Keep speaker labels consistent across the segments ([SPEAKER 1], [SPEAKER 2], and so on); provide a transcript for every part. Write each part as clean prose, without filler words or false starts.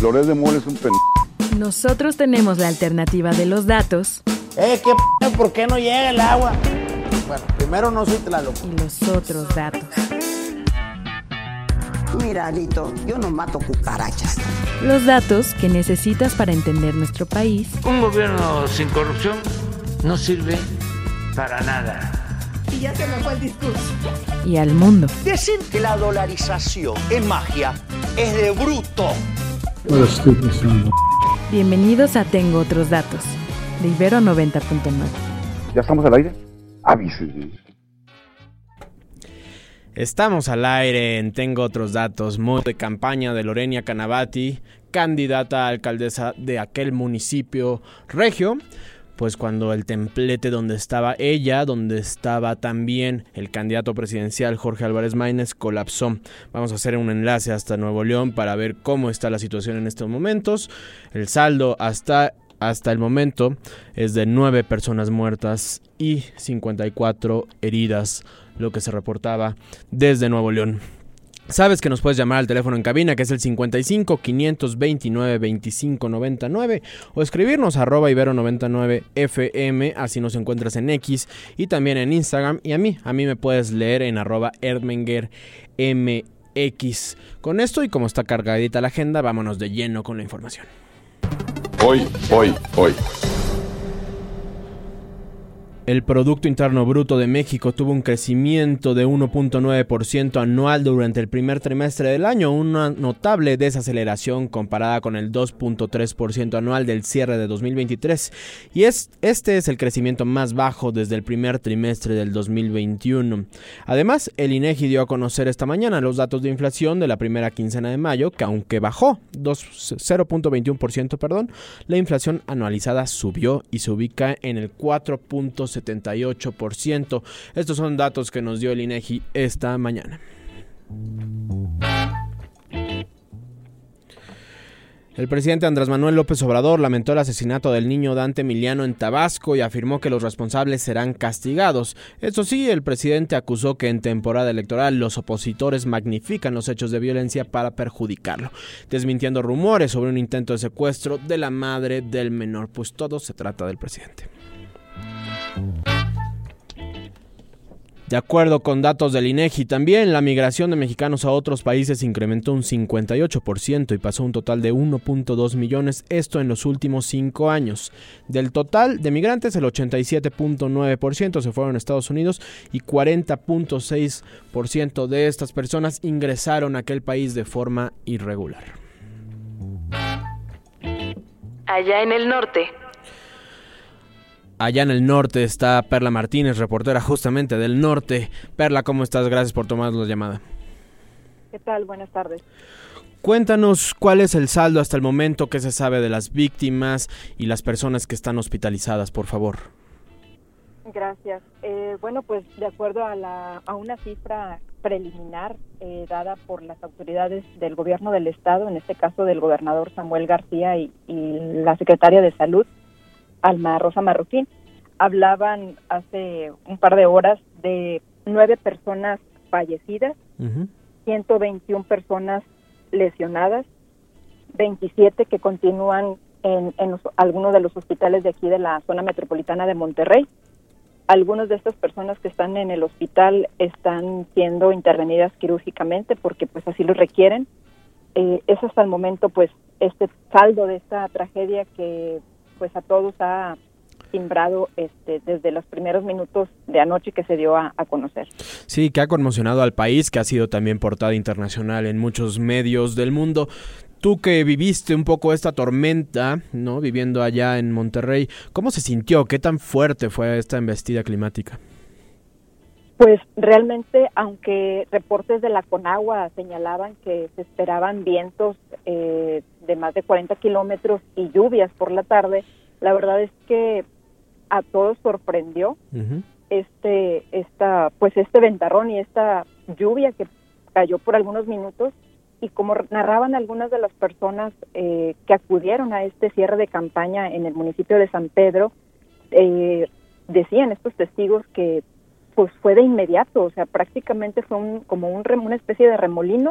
[SPEAKER 1] Loret de Mola es un
[SPEAKER 2] Nosotros tenemos la alternativa de los datos.
[SPEAKER 3] ¿Por qué no llega el agua? Bueno, primero no soy Tlaloc.
[SPEAKER 2] Y los otros datos.
[SPEAKER 4] Mira, Alito, yo no mato cucarachas.
[SPEAKER 2] Los datos que necesitas para entender nuestro país.
[SPEAKER 5] Un gobierno sin corrupción no sirve para nada.
[SPEAKER 4] Y ya se me fue el discurso.
[SPEAKER 2] Y al mundo.
[SPEAKER 6] Decir que la dolarización es magia es de bruto.
[SPEAKER 7] No estoy pensando.
[SPEAKER 2] Bienvenidos a Tengo Otros Datos, de Ibero 90.9.
[SPEAKER 1] ¿Ya estamos al aire? Avísenme.
[SPEAKER 8] Estamos al aire en Tengo Otros Datos, modo de campaña de Lorena Canavati, candidata a alcaldesa de aquel municipio regio, pues cuando el templete donde estaba ella, donde estaba también el candidato presidencial Jorge Álvarez Maínez, colapsó. Vamos a hacer un enlace hasta Nuevo León para ver cómo está la situación en estos momentos. El saldo hasta el momento es de 9 personas muertas y 54 heridas, lo que se reportaba desde Nuevo León. Sabes que nos puedes llamar al teléfono en cabina, que es el 55 529 25 99, o escribirnos @ibero99fm, así nos encuentras en X y también en Instagram, y a mí me puedes leer en @erdmengermx. Con esto y como está cargadita la agenda, vámonos de lleno con la información.
[SPEAKER 1] Hoy.
[SPEAKER 8] El Producto Interno Bruto de México tuvo un crecimiento de 1.9% anual durante el primer trimestre del año, una notable desaceleración comparada con el 2.3% anual del cierre de 2023, y este es el crecimiento más bajo desde el primer trimestre del 2021. Además, el INEGI dio a conocer esta mañana los datos de inflación de la primera quincena de mayo, que aunque bajó 0.21%, la inflación anualizada subió y se ubica en el 4.78%. Estos son datos que nos dio el INEGI esta mañana. El presidente Andrés Manuel López Obrador lamentó el asesinato del niño Dante Emiliano en Tabasco y afirmó que los responsables serán castigados. Eso sí, el presidente acusó que en temporada electoral los opositores magnifican los hechos de violencia para perjudicarlo, desmintiendo rumores sobre un intento de secuestro de la madre del menor. Pues todo se trata del presidente. De acuerdo con datos del INEGI, también la migración de mexicanos a otros países incrementó un 58% y pasó a un total de 1.2 millones, esto en los últimos 5 años. Del total de migrantes, el 87.9% se fueron a Estados Unidos y 40.6% de estas personas ingresaron a aquel país de forma irregular.
[SPEAKER 2] Allá en el norte.
[SPEAKER 8] Allá en el norte está Perla Martínez, reportera justamente del norte. Perla, ¿cómo estás? Gracias por tomar la llamada.
[SPEAKER 9] ¿Qué tal? Buenas tardes.
[SPEAKER 8] Cuéntanos cuál es el saldo hasta el momento, qué se sabe de las víctimas y las personas que están hospitalizadas, por favor.
[SPEAKER 9] Gracias. Bueno, pues de acuerdo a una cifra preliminar dada por las autoridades del gobierno del estado, en este caso del gobernador Samuel García y la secretaria de Salud, Alma Rosa Marroquín, hablaban hace un par de horas de 9 personas fallecidas, 121 personas lesionadas, 27 que continúan en algunos de los hospitales de aquí de la zona metropolitana de Monterrey. Algunas de estas personas que están en el hospital están siendo intervenidas quirúrgicamente porque pues así lo requieren. Es hasta el momento pues este saldo de esta tragedia que pues a todos ha timbrado desde los primeros minutos de anoche que se dio a conocer.
[SPEAKER 8] Sí, que ha conmocionado al país, que ha sido también portada internacional en muchos medios del mundo. Tú que viviste un poco esta tormenta, ¿no? Viviendo allá en Monterrey, ¿cómo se sintió? ¿Qué tan fuerte fue esta embestida climática?
[SPEAKER 9] Pues realmente, aunque reportes de la Conagua señalaban que se esperaban vientos de más de 40 kilómetros y lluvias por la tarde, la verdad es que a todos sorprendió este ventarrón y esta lluvia que cayó por algunos minutos, y como narraban algunas de las personas que acudieron a este cierre de campaña en el municipio de San Pedro, decían estos testigos que pues fue de inmediato, o sea, prácticamente fue como una especie de remolino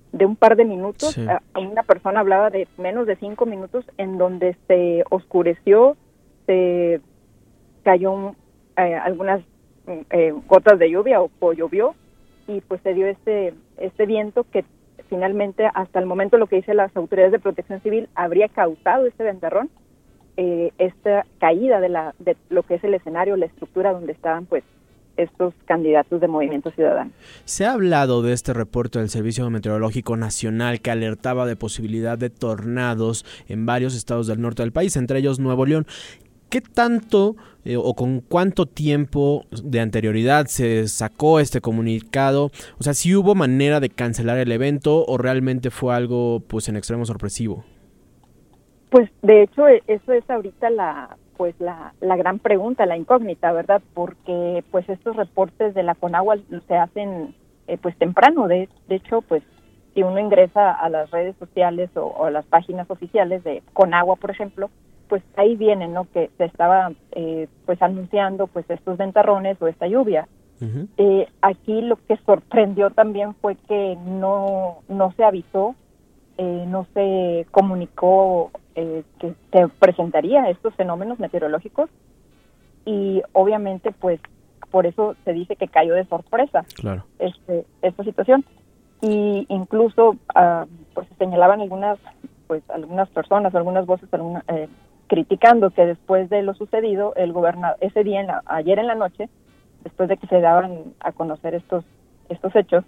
[SPEAKER 9] un par de minutos.
[SPEAKER 8] Sí.
[SPEAKER 9] Una persona hablaba de menos de 5 minutos en donde se oscureció, se cayó algunas gotas de lluvia o llovió, y pues se dio este viento que finalmente, hasta el momento, lo que dicen las autoridades de Protección Civil, habría causado este ventarrón, esta caída de lo que es el escenario, la estructura donde estaban pues estos candidatos de Movimiento Ciudadano.
[SPEAKER 8] Se ha hablado de este reporte del Servicio Meteorológico Nacional que alertaba de posibilidad de tornados en varios estados del norte del país, entre ellos Nuevo León. ¿Qué tanto o con cuánto tiempo de anterioridad se sacó este comunicado? O sea, ¿si hubo manera de cancelar el evento o realmente fue algo pues en extremo sorpresivo?
[SPEAKER 9] Pues de hecho eso es ahorita la gran pregunta, la incógnita, ¿verdad? Porque pues estos reportes de la Conagua se hacen pues temprano. De hecho, pues si uno ingresa a las redes sociales o a las páginas oficiales de Conagua, por ejemplo, pues ahí viene, ¿no?, que se estaba pues anunciando pues estos ventarrones o esta lluvia. Uh-huh. Aquí lo que sorprendió también fue que no se avisó, no se comunicó que se presentaría estos fenómenos meteorológicos, y obviamente pues por eso se dice que cayó de sorpresa. Claro. Esta situación. Y incluso pues se señalaban algunas personas, algunas voces, criticando que después de lo sucedido, el gobernador, ese día, ayer en la noche, después de que se daban a conocer estos hechos,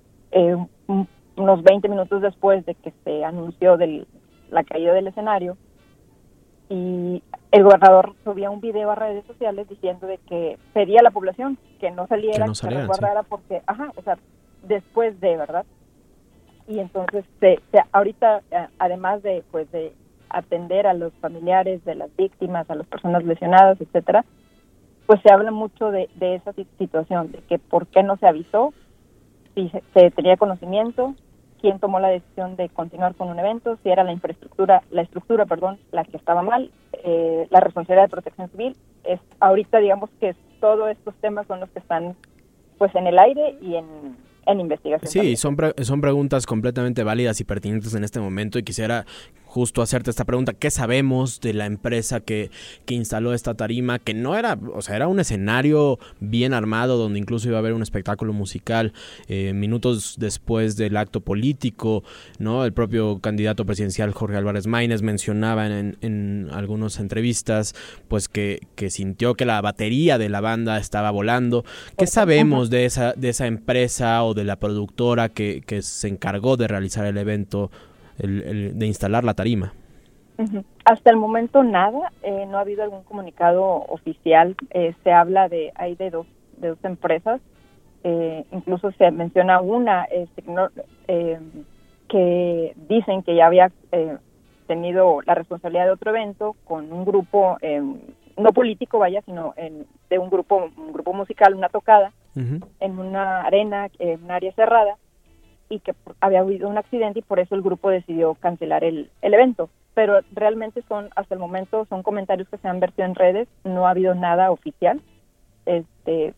[SPEAKER 9] unos 20 minutos después de que se anunció la caída del escenario, y el gobernador subía un video a redes sociales diciendo de que pedía a la población que no saliera, que se resguardara, sí, porque, después de, ¿verdad? Y entonces, ahorita, además de atender a los familiares de las víctimas, a las personas lesionadas, etcétera, pues se habla mucho de esa situación, de que por qué no se avisó, si se tenía conocimiento, quién tomó la decisión de continuar con un evento, si era la estructura, la que estaba mal, la responsabilidad de Protección Civil. Es ahorita, digamos que todos estos temas son los que están pues en el aire y en investigación.
[SPEAKER 8] Sí, son preguntas completamente válidas y pertinentes en este momento, y quisiera justo hacerte esta pregunta. ¿Qué sabemos de la empresa que instaló esta tarima? Que no era, o sea, era un escenario bien armado donde incluso iba a haber un espectáculo musical minutos después del acto político, ¿no? El propio candidato presidencial Jorge Álvarez Maínez mencionaba en algunas entrevistas pues que sintió que la batería de la banda estaba volando. ¿Qué sabemos de esa empresa o de la productora que se encargó de realizar el evento, de instalar la tarima?
[SPEAKER 9] Uh-huh. Hasta el momento nada, no ha habido algún comunicado oficial. Se habla de dos empresas, incluso se menciona una que dicen que ya había tenido la responsabilidad de otro evento con un grupo no político, sino de un grupo musical, una tocada, uh-huh, en una arena, en un área cerrada, y que había habido un accidente y por eso el grupo decidió cancelar el evento. Pero realmente hasta el momento son comentarios que se han vertido en redes, no ha habido nada oficial de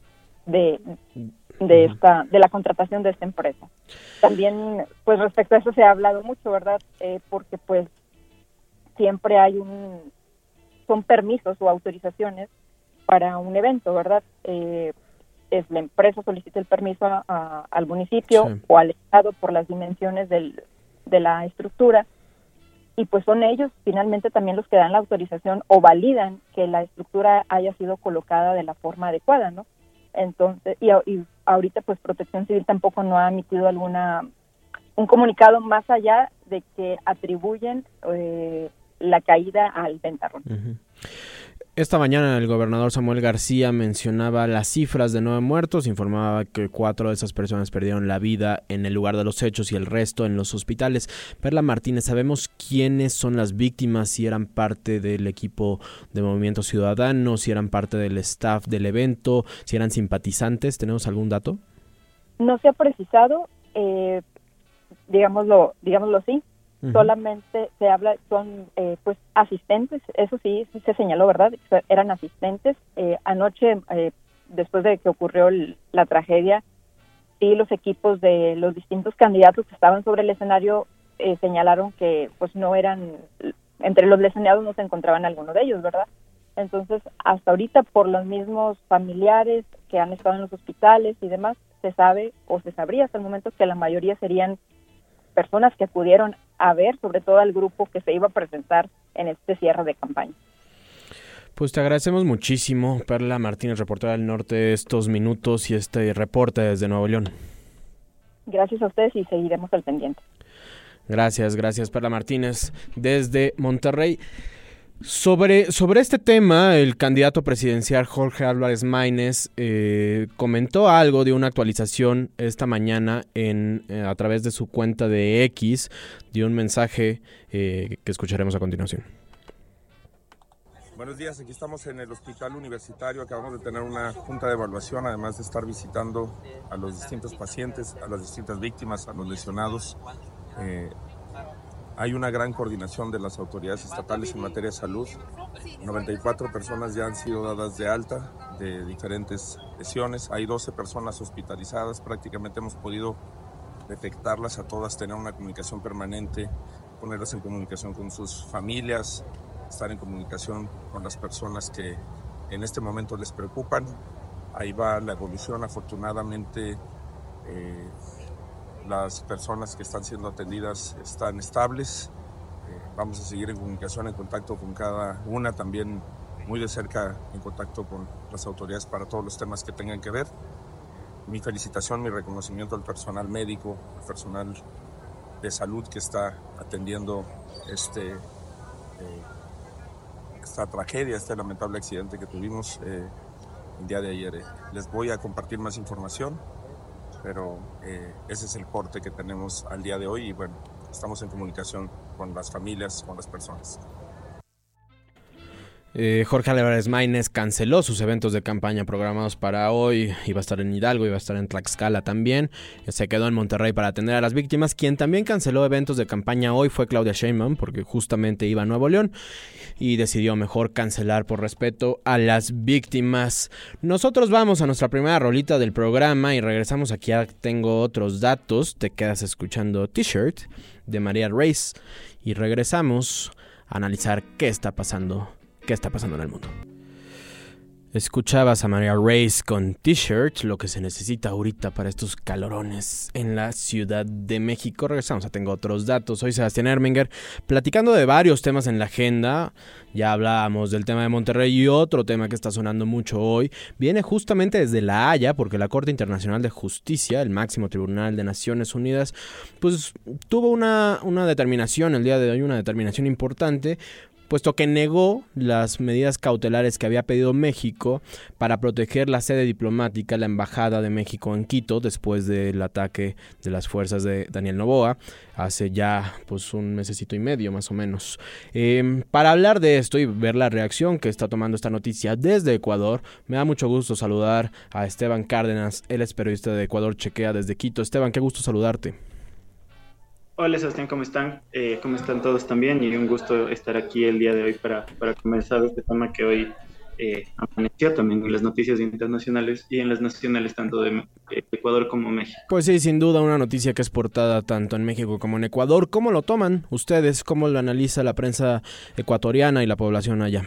[SPEAKER 9] la contratación de esta empresa. También, pues respecto a eso se ha hablado mucho, ¿verdad? Porque pues siempre son permisos o autorizaciones para un evento, ¿verdad? Es la empresa solicita el permiso al municipio, sí, o al estado por las dimensiones de la estructura, y pues son ellos finalmente también los que dan la autorización o validan que la estructura haya sido colocada de la forma adecuada, ¿no? Entonces, y ahorita pues Protección Civil tampoco no ha emitido un comunicado más allá de que atribuyen la caída al ventarrón. Uh-huh.
[SPEAKER 8] Esta mañana el gobernador Samuel García mencionaba las cifras de 9 muertos, informaba que 4 de esas personas perdieron la vida en el lugar de los hechos y el resto en los hospitales. Perla Martínez, ¿sabemos quiénes son las víctimas? Si eran parte del equipo de Movimiento Ciudadano, si eran parte del staff del evento, si eran simpatizantes. ¿Tenemos algún dato? No
[SPEAKER 9] se ha precisado, digámoslo así. Uh-huh. Solamente se habla, son pues asistentes, eso sí se señaló, ¿verdad? Eran asistentes. Anoche, después de que ocurrió la tragedia, sí los equipos de los distintos candidatos que estaban sobre el escenario señalaron que pues no eran, entre los lesionados no se encontraban alguno de ellos, ¿verdad? Entonces, hasta ahorita, por los mismos familiares que han estado en los hospitales y demás, se sabe o se sabría hasta el momento que la mayoría serían personas que acudieron a ver, sobre todo al grupo que se iba a presentar en este cierre de campaña.
[SPEAKER 8] Pues te agradecemos muchísimo, Perla Martínez, reportera del Norte, estos minutos y este reporte desde Nuevo León.
[SPEAKER 9] Gracias a ustedes y seguiremos al pendiente.
[SPEAKER 8] Gracias, Perla Martínez, desde Monterrey. Sobre este tema, el candidato presidencial Jorge Álvarez Maínez comentó algo de una actualización esta mañana a través de su cuenta de X, dio un mensaje que escucharemos a continuación.
[SPEAKER 10] Buenos días, aquí estamos en el Hospital Universitario, acabamos de tener una junta de evaluación, además de estar visitando a los distintos pacientes, a las distintas víctimas, a los lesionados. Hay una gran coordinación de las autoridades estatales en materia de salud. 94 personas ya han sido dadas de alta de diferentes lesiones. Hay 12 personas hospitalizadas. Prácticamente hemos podido detectarlas a todas, tener una comunicación permanente, ponerlas en comunicación con sus familias, estar en comunicación con las personas que en este momento les preocupan. Ahí va la evolución. Afortunadamente, las personas que están siendo atendidas están estables. Vamos a seguir en comunicación, en contacto con cada una, también muy de cerca en contacto con las autoridades para todos los temas que tengan que ver. Mi felicitación, mi reconocimiento al personal médico, al personal de salud que está atendiendo esta tragedia, este lamentable accidente que tuvimos el día de ayer. Les voy a compartir más información, pero ese es el corte que tenemos al día de hoy y bueno, estamos en comunicación con las familias, con las personas.
[SPEAKER 8] Jorge Álvarez Maínez canceló sus eventos de campaña programados para hoy. Iba a estar en Hidalgo, iba a estar en Tlaxcala también. Se quedó en Monterrey para atender a las víctimas. Quien también canceló eventos de campaña hoy fue Claudia Sheinbaum, porque justamente iba a Nuevo León y decidió mejor cancelar por respeto a las víctimas. Nosotros vamos a nuestra primera rolita del programa y regresamos aquí a Tengo Otros Datos. Te quedas escuchando T-Shirt de María Reyes y regresamos a analizar qué está pasando en el mundo. Escuchabas a María Reyes con T-Shirt, lo que se necesita ahorita para estos calorones en la Ciudad de México. Regresamos a Tengo Otros Datos. Soy Sebastián Erminger, platicando de varios temas en la agenda. Ya hablábamos del tema de Monterrey y otro tema que está sonando mucho hoy viene justamente desde La Haya, porque la Corte Internacional de Justicia, el máximo tribunal de Naciones Unidas, pues tuvo una determinación el día de hoy, una determinación importante, puesto que negó las medidas cautelares que había pedido México para proteger la sede diplomática, la Embajada de México en Quito, después del ataque de las fuerzas de Daniel Noboa, hace ya pues un mesecito y medio más o menos. Para hablar de esto y ver la reacción que está tomando esta noticia desde Ecuador, me da mucho gusto saludar a Esteban Cárdenas, él es periodista de Ecuador Chequea desde Quito. Esteban, qué gusto saludarte.
[SPEAKER 11] Hola Sebastián, ¿cómo están? ¿Cómo están todos también? Y un gusto estar aquí el día de hoy para conversar de este tema que hoy amaneció también en las noticias internacionales y en las nacionales tanto de Ecuador como México.
[SPEAKER 8] Pues sí, sin duda una noticia que es portada tanto en México como en Ecuador. ¿Cómo lo toman ustedes? ¿Cómo lo analiza la prensa ecuatoriana y la población allá?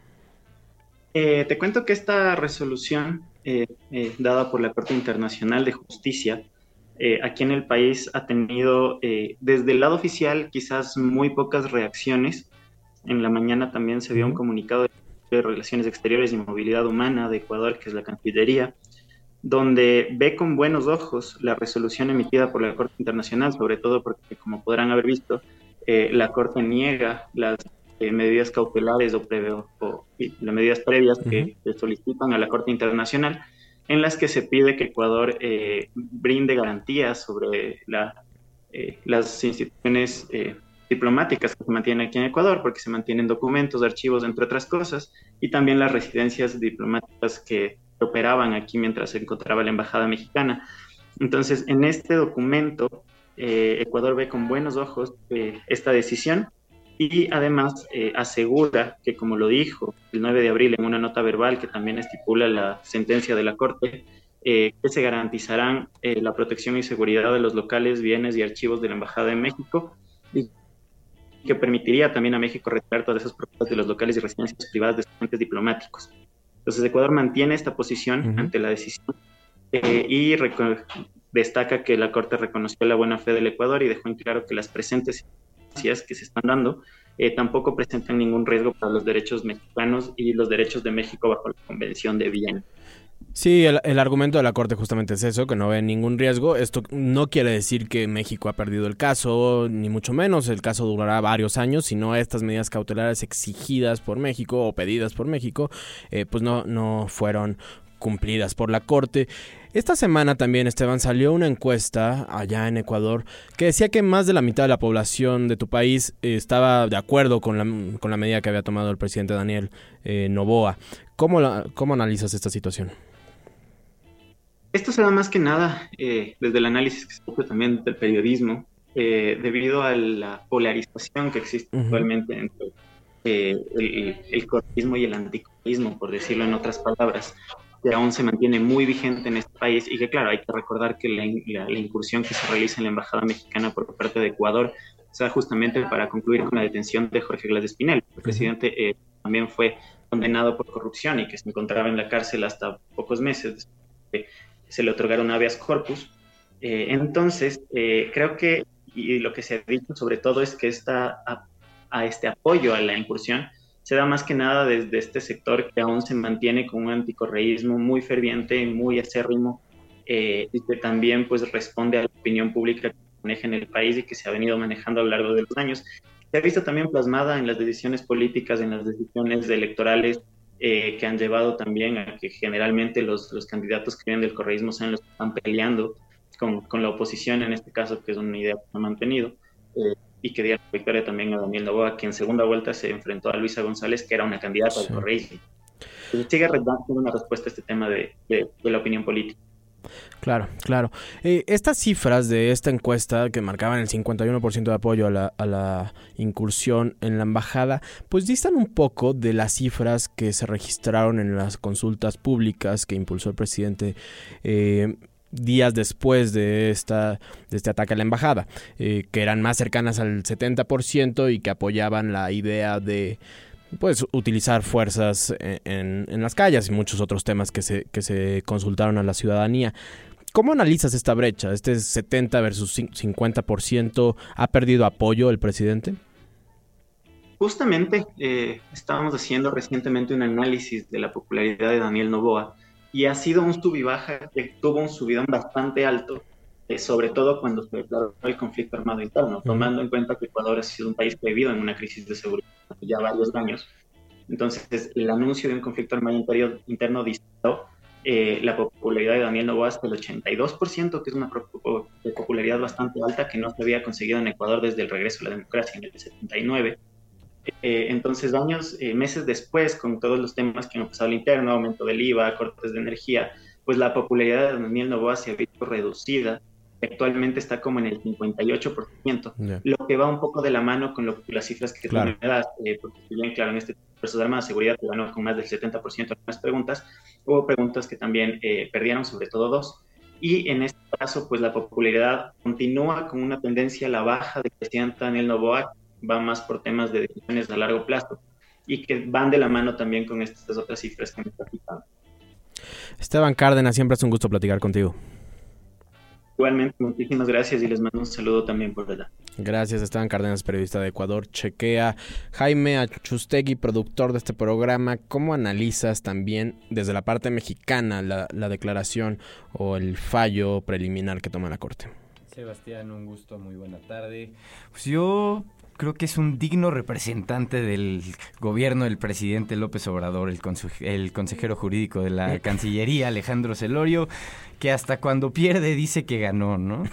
[SPEAKER 11] Te cuento que esta resolución dada por la Corte Internacional de Justicia aquí en el país ha tenido desde el lado oficial quizás muy pocas reacciones. En la mañana también se vio un comunicado de Relaciones Exteriores y Movilidad Humana de Ecuador, que es la Cancillería, donde ve con buenos ojos la resolución emitida por la Corte Internacional, sobre todo porque, como podrán haber visto, la Corte niega las medidas cautelares o las medidas previas que solicitan a la Corte Internacional, en las que se pide que Ecuador brinde garantías sobre las instituciones diplomáticas que se mantienen aquí en Ecuador, porque se mantienen documentos, archivos, entre otras cosas, y también las residencias diplomáticas que operaban aquí mientras se encontraba la Embajada Mexicana. Entonces, en este documento, Ecuador ve con buenos ojos esta decisión y además asegura que, como lo dijo el 9 de abril en una nota verbal que también estipula la sentencia de la Corte, que se garantizarán la protección y seguridad de los locales, bienes y archivos de la Embajada de México, y que permitiría también a México retirar todas esas propiedades de los locales y residencias privadas de estudiantes diplomáticos. Entonces, Ecuador mantiene esta posición ante la decisión y destaca que la Corte reconoció la buena fe del Ecuador y dejó en claro que las presentes que se están dando tampoco presentan ningún riesgo para los derechos mexicanos y los derechos de México bajo la Convención de Viena.
[SPEAKER 8] Sí, el argumento de la Corte justamente es eso, que no ve ningún riesgo. Esto no quiere decir que México ha perdido el caso, ni mucho menos. El caso durará varios años, sino estas medidas cautelares exigidas por México o pedidas por México, pues no fueron cumplidas por la Corte. Esta semana también, Esteban, salió una encuesta allá en Ecuador que decía que más de la mitad de la población de tu país estaba de acuerdo con la medida que había tomado el presidente Daniel Noboa. ¿Cómo analizas esta situación?
[SPEAKER 11] Esto se da más que nada desde el análisis que se hace también del periodismo, debido a la polarización que existe actualmente entre el correísmo y el anticorreísmo, por decirlo en otras palabras, que aún se mantiene muy vigente en este país y que, claro, hay que recordar que la incursión que se realiza en la Embajada Mexicana por parte de Ecuador se da justamente para concluir con la detención de Jorge Glass de Espinel. El presidente también fue condenado por corrupción y que se encontraba en la cárcel hasta pocos meses. Se le otorgaron habeas corpus. Entonces, creo que, y lo que se ha dicho sobre todo es que a este apoyo a la incursión se da más que nada desde este sector que aún se mantiene con un anticorreísmo muy ferviente y muy acérrimo, y que también pues responde a la opinión pública que se maneja en el país y que se ha venido manejando a lo largo de los años. Se ha visto también plasmada en las decisiones políticas, en las decisiones electorales, que han llevado también a que generalmente los candidatos que vienen del correísmo sean los que están peleando con la oposición, en este caso, que es una idea que se ha mantenido, y que dio la victoria también a Daniel Noboa, que en segunda vuelta se enfrentó a Luisa González, que era una candidata al correísmo. Entonces sigue dando una respuesta a este tema de la opinión política.
[SPEAKER 8] Claro. Estas cifras de esta encuesta que marcaban el 51% de apoyo a la incursión en la embajada, pues distan un poco de las cifras que se registraron en las consultas públicas que impulsó el presidente días después de este ataque a la embajada, que eran más cercanas al 70% y que apoyaban la idea de pues utilizar fuerzas en las calles y muchos otros temas que se consultaron a la ciudadanía. ¿Cómo analizas esta brecha? ¿Este 70 versus 50% ha perdido apoyo el presidente?
[SPEAKER 11] Justamente estábamos haciendo recientemente un análisis de la popularidad de Daniel Noboa y ha sido un sub y baja que tuvo un subidón bastante alto, sobre todo cuando se declaró el conflicto armado interno, tomando en cuenta que Ecuador ha sido un país que ha vivido en una crisis de seguridad ya varios años. Entonces, el anuncio de un conflicto armado interno disparó la popularidad de Daniel Noboa hasta el 82%, que es una popularidad bastante alta que no se había conseguido en Ecuador desde el regreso a la democracia en el 79. Entonces, meses después, con todos los temas que han pasado al interno, aumento del IVA, cortes de energía, pues la popularidad de Daniel Noboa se ha visto reducida. Actualmente está como en el 58%, lo que va un poco de la mano con las cifras que tú me das, porque si bien, claro, en este Fuerzas Armadas de Seguridad que ganó con más del 70% de las preguntas, hubo preguntas que también perdieron, sobre todo 2, y en este caso, pues la popularidad continúa con una tendencia a la baja del presidente Daniel Noboa, va más por temas de decisiones a largo plazo, y que van de la mano también con estas otras cifras que me está citando.
[SPEAKER 8] Esteban Cárdenas, siempre es un gusto platicar contigo.
[SPEAKER 11] Igualmente, muchísimas gracias y les mando un saludo también por allá.
[SPEAKER 8] Gracias, Esteban Cárdenas, periodista de Ecuador Chequea. Jaime Achustegui, productor de este programa, ¿cómo analizas también desde la parte mexicana la declaración o el fallo preliminar que toma la Corte?
[SPEAKER 12] Sebastián, un gusto, muy buena tarde. Pues yo creo que es un digno representante del gobierno del presidente López Obrador, el consejero jurídico de la Cancillería, Alejandro Celorio, que hasta cuando pierde dice que ganó, ¿no?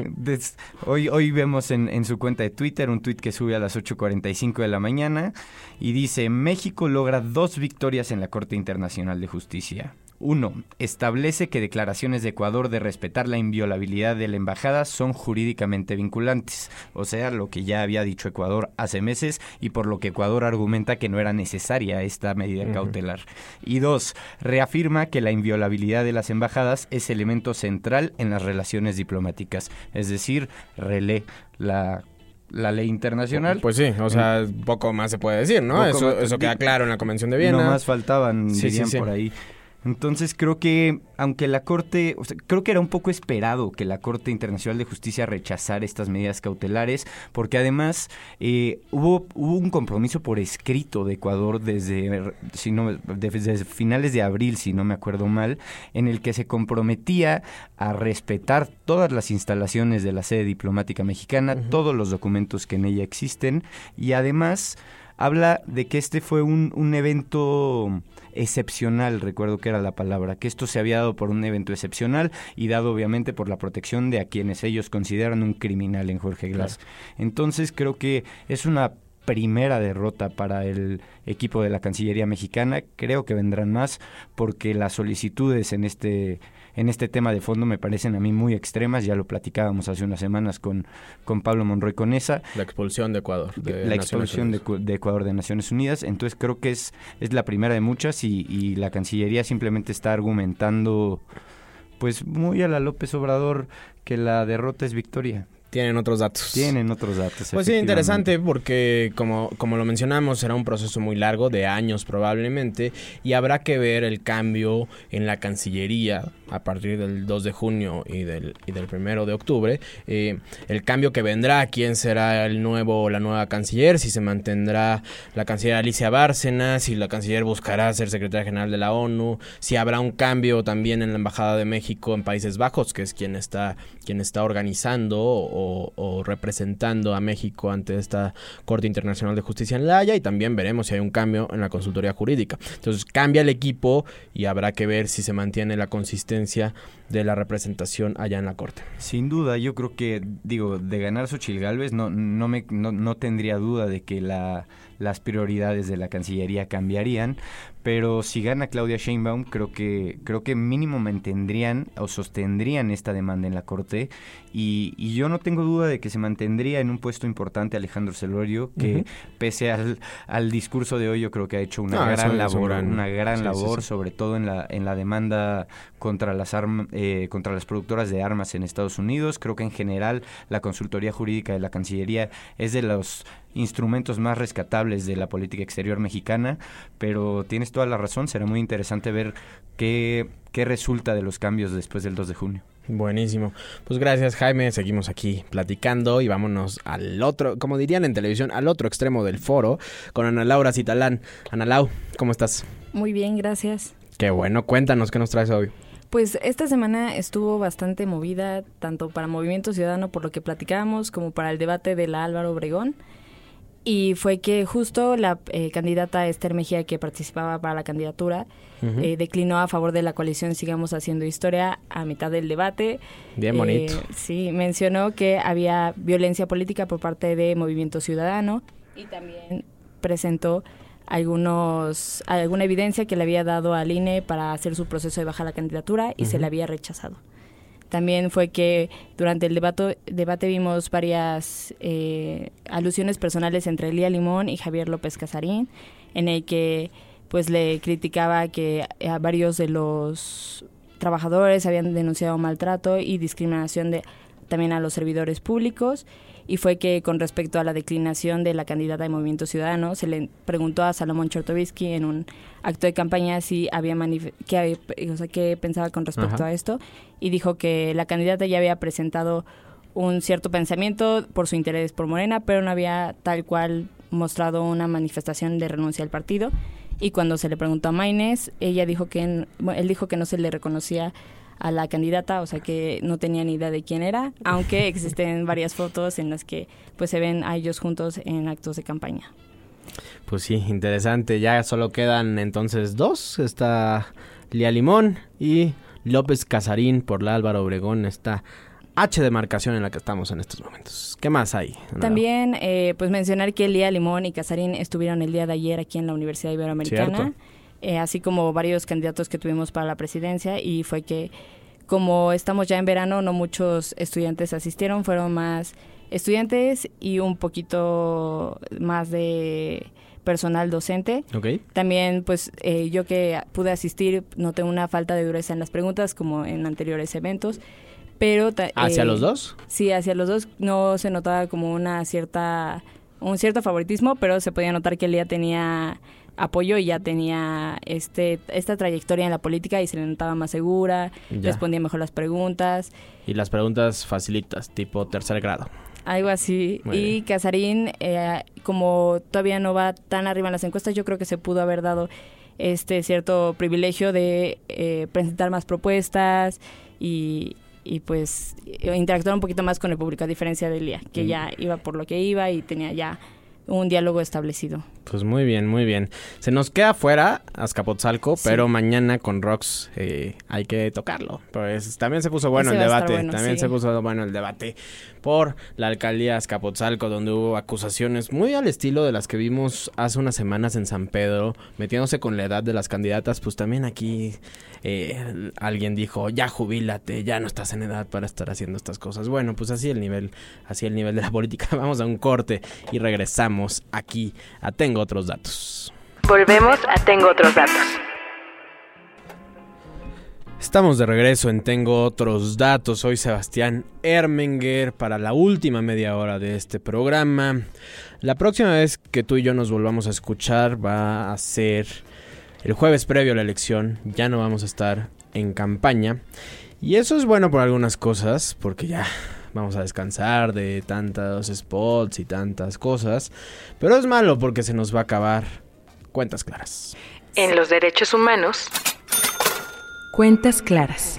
[SPEAKER 12] Hoy vemos en su cuenta de Twitter un tuit que sube a las 8:45 de la mañana y dice: México logra 2 victorias en la Corte Internacional de Justicia. 1. Establece que declaraciones de Ecuador de respetar la inviolabilidad de la embajada son jurídicamente vinculantes, o sea, lo que ya había dicho Ecuador hace meses y por lo que Ecuador argumenta que no era necesaria esta medida cautelar. Y 2. Reafirma que la inviolabilidad de las embajadas es elemento central en las relaciones diplomáticas, es decir, relee la ley internacional.
[SPEAKER 8] Pues sí, o sea, poco más se puede decir, ¿no? Eso queda claro en la Convención de Viena.
[SPEAKER 12] No más faltaban, dirían por ahí. Entonces creo que, aunque la Corte, creo que era un poco esperado que la Corte Internacional de Justicia rechazara estas medidas cautelares, porque además hubo un compromiso por escrito de Ecuador desde finales de abril, si no me acuerdo mal, en el que se comprometía a respetar todas las instalaciones de la sede diplomática mexicana, todos los documentos que en ella existen, y además habla de que este fue un evento excepcional, recuerdo que era la palabra, que esto se había dado por un evento excepcional y dado obviamente por la protección de a quienes ellos consideran un criminal en Jorge Glass. Claro. Entonces creo que es una primera derrota para el equipo de la Cancillería mexicana. Creo que vendrán más porque las solicitudes en este tema de fondo me parecen a mí muy extremas. Ya lo platicábamos hace unas semanas con Pablo Monroy Conesa.
[SPEAKER 8] La expulsión de Ecuador.
[SPEAKER 12] La expulsión de Ecuador de Naciones Unidas. Entonces creo que es la primera de muchas y la Cancillería simplemente está argumentando, pues muy a la López Obrador, que la derrota es victoria.
[SPEAKER 8] Tienen otros datos. Pues sí, interesante porque, como lo mencionamos, será un proceso muy largo, de años probablemente, y habrá que ver el cambio en la Cancillería a partir del 2 de junio y del 1 de octubre. El cambio que vendrá, quién será la nueva canciller, si se mantendrá la canciller Alicia Bárcena, si la canciller buscará ser secretaria general de la ONU, si habrá un cambio también en la Embajada de México en Países Bajos, que es quien está organizando o representando a México ante esta Corte Internacional de Justicia en La Haya, y también veremos si hay un cambio en la consultoría jurídica. Entonces cambia el equipo y habrá que ver si se mantiene la consistencia de la representación allá en la Corte.
[SPEAKER 12] Sin duda, yo creo que, de ganar Xóchitl Gálvez no tendría duda de que las prioridades de la Cancillería cambiarían, pero si gana Claudia Sheinbaum, creo que mínimo mantendrían o sostendrían esta demanda en la Corte, y yo no tengo duda de que se mantendría en un puesto importante Alejandro Celorio, que pese al discurso de hoy, yo creo que ha hecho una gran labor, sobre todo en la demanda contra las productoras de armas en Estados Unidos. Creo que en general la consultoría jurídica de la Cancillería es de los instrumentos más rescatables de la política exterior mexicana, pero tienes toda la razón, será muy interesante ver qué resulta de los cambios después del 2 de junio.
[SPEAKER 8] Buenísimo. Pues gracias, Jaime. Seguimos aquí platicando y vámonos al otro, como dirían en televisión, al otro extremo del foro, con Ana Laura Citalán. Ana Lau, ¿cómo estás?
[SPEAKER 2] Muy bien, gracias.
[SPEAKER 8] Qué bueno. Cuéntanos, ¿qué nos traes hoy?
[SPEAKER 2] Pues esta semana estuvo bastante movida, tanto para Movimiento Ciudadano, por lo que platicábamos, como para el debate de la Álvaro Obregón. Y fue que justo la candidata Esther Mejía, que participaba para la candidatura, declinó a favor de la coalición Sigamos Haciendo Historia a mitad del debate.
[SPEAKER 8] Bien bonito.
[SPEAKER 2] Sí, mencionó que había violencia política por parte de Movimiento Ciudadano y también presentó alguna evidencia que le había dado al INE para hacer su proceso de bajar la candidatura y se le había rechazado. También fue que durante el debate vimos varias alusiones personales entre Lía Limón y Javier López Casarín, en el que pues le criticaba que a varios de los trabajadores habían denunciado maltrato y discriminación también a los servidores públicos. Y fue que con respecto a la declinación de la candidata de Movimiento Ciudadano, se le preguntó a Salomón Chertovisky en un acto de campaña si había qué pensaba con respecto a esto, y dijo que la candidata ya había presentado un cierto pensamiento por su interés por Morena, pero no había tal cual mostrado una manifestación de renuncia al partido. Y cuando se le preguntó a Maynes, él dijo que no se le reconocía a la candidata, o sea que no tenía ni idea de quién era, aunque existen varias fotos en las que pues se ven a ellos juntos en actos de campaña.
[SPEAKER 8] Pues sí, interesante. Ya solo quedan entonces dos. Está Lía Limón y López Casarín por la Álvaro Obregón. Esta H de marcación en la que estamos en estos momentos. ¿Qué más hay?
[SPEAKER 2] También pues mencionar que Lía Limón y Casarín estuvieron el día de ayer aquí en la Universidad Iberoamericana.
[SPEAKER 8] ¿Cierto?
[SPEAKER 2] así como varios candidatos que tuvimos para la presidencia, y fue que como estamos ya en verano, no muchos estudiantes asistieron, fueron más estudiantes y un poquito más de personal docente.
[SPEAKER 8] Okay.
[SPEAKER 2] También, pues, yo que pude asistir, noté una falta de dureza en las preguntas, como en anteriores eventos, pero...
[SPEAKER 8] ¿Hacia los dos?
[SPEAKER 2] Sí, hacia los dos. No se notaba como un cierto favoritismo, pero se podía notar que él ya tenía apoyo y ya tenía esta trayectoria en la política y se le notaba más segura, respondía mejor las preguntas.
[SPEAKER 8] Y las preguntas facilitas, tipo tercer grado.
[SPEAKER 2] Algo así. Muy bien. Casarín, como todavía no va tan arriba en las encuestas, yo creo que se pudo haber dado cierto privilegio de presentar más propuestas y pues interactuar un poquito más con el público, a diferencia de Lía, que ya iba por lo que iba y tenía ya un diálogo establecido.
[SPEAKER 8] Pues muy bien, muy bien. Se nos queda fuera Azcapotzalco, sí, pero mañana con Rox hay que tocarlo. Pues también se puso bueno el debate. Bueno, también sí. Se puso bueno el debate por la alcaldía de Azcapotzalco, donde hubo acusaciones muy al estilo de las que vimos hace unas semanas en San Pedro, metiéndose con la edad de las candidatas. Pues también aquí alguien dijo, ya jubílate, ya no estás en edad para estar haciendo estas cosas. Bueno, pues así el nivel de la política. Vamos a un corte y regresamos aquí a Tengo Otros Datos.
[SPEAKER 13] Volvemos a Tengo Otros Datos.
[SPEAKER 8] Estamos de regreso en Tengo Otros Datos. Soy Sebastián Ermenger para la última media hora de este programa. La próxima vez que tú y yo nos volvamos a escuchar va a ser el jueves previo a la elección. Ya no vamos a estar en campaña. Y eso es bueno por algunas cosas, porque ya vamos a descansar de tantos spots y tantas cosas. Pero es malo porque se nos va a acabar Cuentas Claras.
[SPEAKER 13] En los derechos humanos, Cuentas Claras.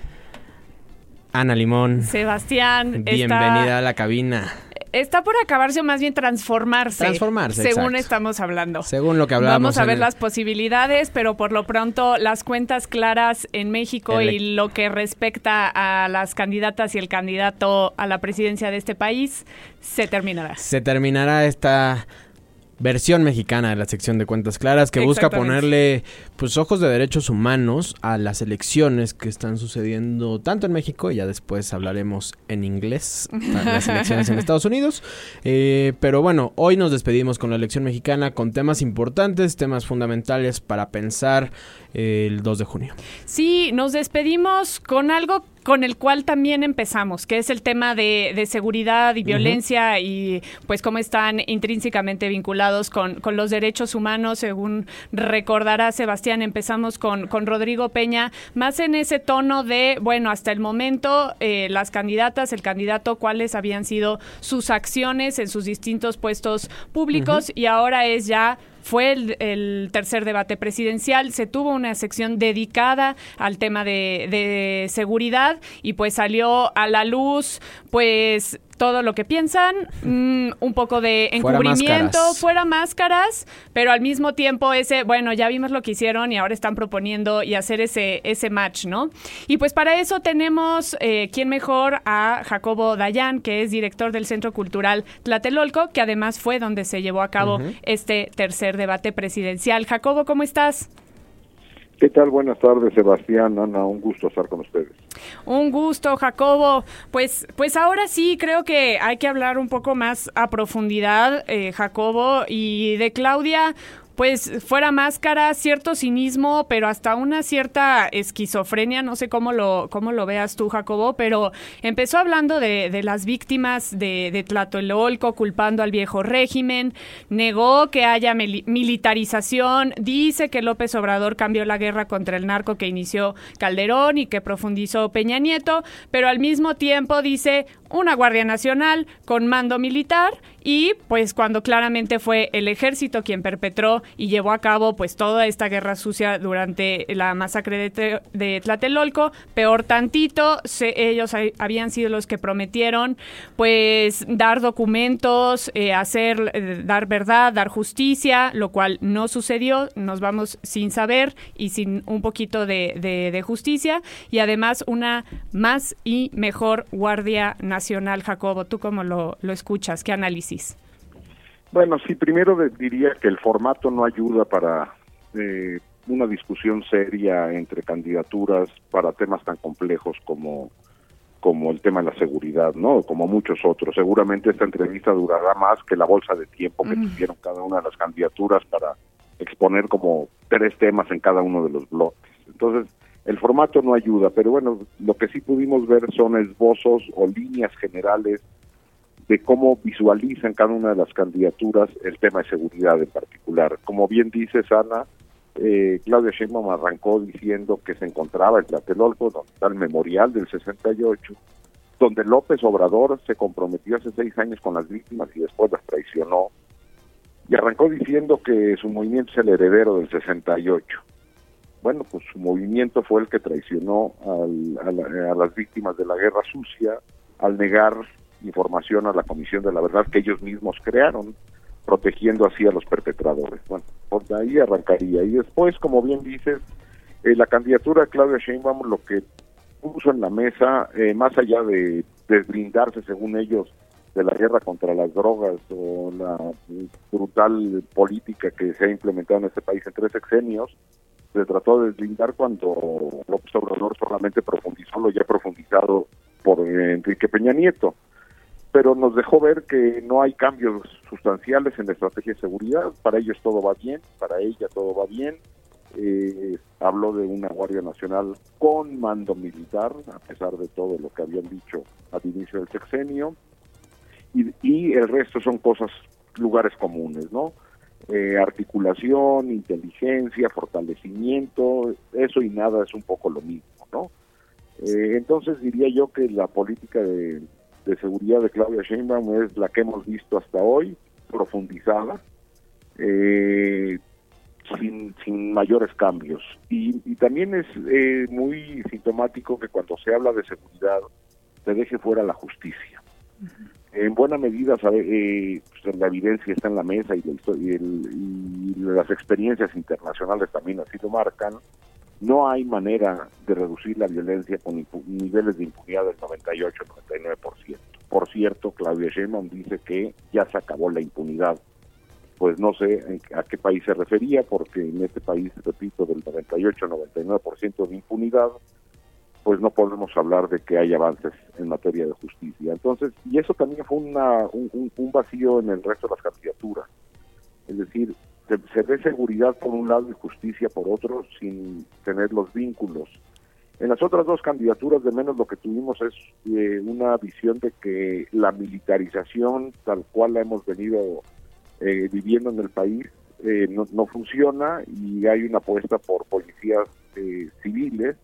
[SPEAKER 8] Ana Limón.
[SPEAKER 14] Sebastián.
[SPEAKER 8] Bienvenida a la cabina.
[SPEAKER 14] Está por acabarse o más bien transformarse, según
[SPEAKER 8] exacto.
[SPEAKER 14] Estamos hablando.
[SPEAKER 8] Según lo que hablábamos.
[SPEAKER 14] Vamos a ver las posibilidades, pero por lo pronto las cuentas claras en México y lo que respecta a las candidatas y el candidato a la presidencia de este país, se terminará.
[SPEAKER 8] Se terminará esta versión mexicana de la sección de Cuentas Claras, que busca ponerle pues ojos de derechos humanos a las elecciones que están sucediendo tanto en México, y ya después hablaremos en inglés las elecciones en Estados Unidos, pero bueno, hoy nos despedimos con la elección mexicana, con temas importantes, temas fundamentales para pensar el 2 de junio.
[SPEAKER 14] Sí, nos despedimos con algo con el cual también empezamos, que es el tema de seguridad y violencia, y pues cómo están intrínsecamente vinculados con los derechos humanos. Según recordará Sebastián, empezamos con Rodrigo Peña, más en ese tono de, bueno, hasta el momento las candidatas, el candidato, cuáles habían sido sus acciones en sus distintos puestos públicos, y ahora fue el tercer debate presidencial, se tuvo una sección dedicada al tema de seguridad, y pues salió a la luz pues todo lo que piensan, un poco de encubrimiento, fuera máscaras, pero al mismo tiempo bueno, ya vimos lo que hicieron y ahora están proponiendo y hacer ese match, ¿no? Y pues para eso tenemos, ¿quién mejor? A Jacobo Dayan, que es director del Centro Cultural Tlatelolco, que además fue donde se llevó a cabo este tercer debate presidencial. Jacobo, ¿cómo estás?
[SPEAKER 1] ¿Qué tal? Buenas tardes, Sebastián, Ana, un gusto estar con ustedes.
[SPEAKER 14] Un gusto, Jacobo. Pues ahora sí, creo que hay que hablar un poco más a profundidad, Jacobo, y de Claudia. Pues fuera máscara, cierto cinismo, pero hasta una cierta esquizofrenia, no sé cómo lo veas tú, Jacobo, pero empezó hablando de las víctimas de Tlatelolco, culpando al viejo régimen, negó que haya militarización, dice que López Obrador cambió la guerra contra el narco que inició Calderón y que profundizó Peña Nieto, pero al mismo tiempo dice una Guardia Nacional con mando militar, y pues cuando claramente fue el ejército quien perpetró y llevó a cabo pues toda esta guerra sucia durante la masacre de Tlatelolco. Peor tantito, ellos habían sido los que prometieron pues dar documentos, dar verdad, dar justicia, lo cual no sucedió. Nos vamos sin saber y sin un poquito de justicia, y además una más y mejor Guardia Nacional. Jacobo, ¿tú cómo lo escuchas? ¿Qué análisis?
[SPEAKER 1] Bueno, sí, primero diría que el formato no ayuda para una discusión seria entre candidaturas para temas tan complejos como el tema de la seguridad, ¿no? Como muchos otros. Seguramente esta entrevista durará más que la bolsa de tiempo que tuvieron cada una de las candidaturas para exponer como 3 temas en cada uno de los bloques. Entonces, el formato no ayuda, pero bueno, lo que sí pudimos ver son esbozos o líneas generales de cómo visualizan cada una de las candidaturas el tema de seguridad en particular. Como bien dice Ana, Claudia Sheinbaum arrancó diciendo que se encontraba en Tlatelolco, donde está el memorial del 68, donde López Obrador se comprometió hace 6 años con las víctimas y después las traicionó, y arrancó diciendo que su movimiento es el heredero del 68. Bueno, pues su movimiento fue el que traicionó a las víctimas de la Guerra Sucia al negar información a la Comisión de la Verdad que ellos mismos crearon, protegiendo así a los perpetradores. Bueno, por ahí arrancaría. Y después, como bien dices, la candidatura de Claudia Sheinbaum lo que puso en la mesa, más allá de desblindarse, según ellos, de la guerra contra las drogas o la brutal política que se ha implementado en este país en 3 sexenios, se trató de deslindar cuando López Obrador solamente profundizó lo ya profundizado por Enrique Peña Nieto. Pero nos dejó ver que no hay cambios sustanciales en la estrategia de seguridad. Para ellos todo va bien, para ella todo va bien. Habló de una Guardia Nacional con mando militar, a pesar de todo lo que habían dicho al inicio del sexenio. Y el resto son cosas, lugares comunes, ¿no? Articulación, inteligencia, fortalecimiento, eso y nada es un poco lo mismo, ¿no? Entonces diría yo que la política de seguridad de Claudia Sheinbaum es la que hemos visto hasta hoy, profundizada, sin mayores cambios. Y también es muy sintomático que cuando se habla de seguridad se deje fuera la justicia. En buena medida, pues la evidencia está en la mesa y las experiencias internacionales también así lo marcan. No hay manera de reducir la violencia con niveles de impunidad del 98-99%. Por cierto, Claudia Sheinbaum dice que ya se acabó la impunidad. Pues no sé a qué país se refería, porque en este país, repito, del 98-99% de impunidad, pues no podemos hablar de que hay avances en materia de justicia. Entonces, y eso también fue un vacío en el resto de las candidaturas. Es decir, se ve seguridad por un lado y justicia por otro, sin tener los vínculos. En las otras 2 candidaturas, de menos lo que tuvimos es una visión de que la militarización, tal cual la hemos venido viviendo en el país, no funciona, y hay una apuesta por policías civiles.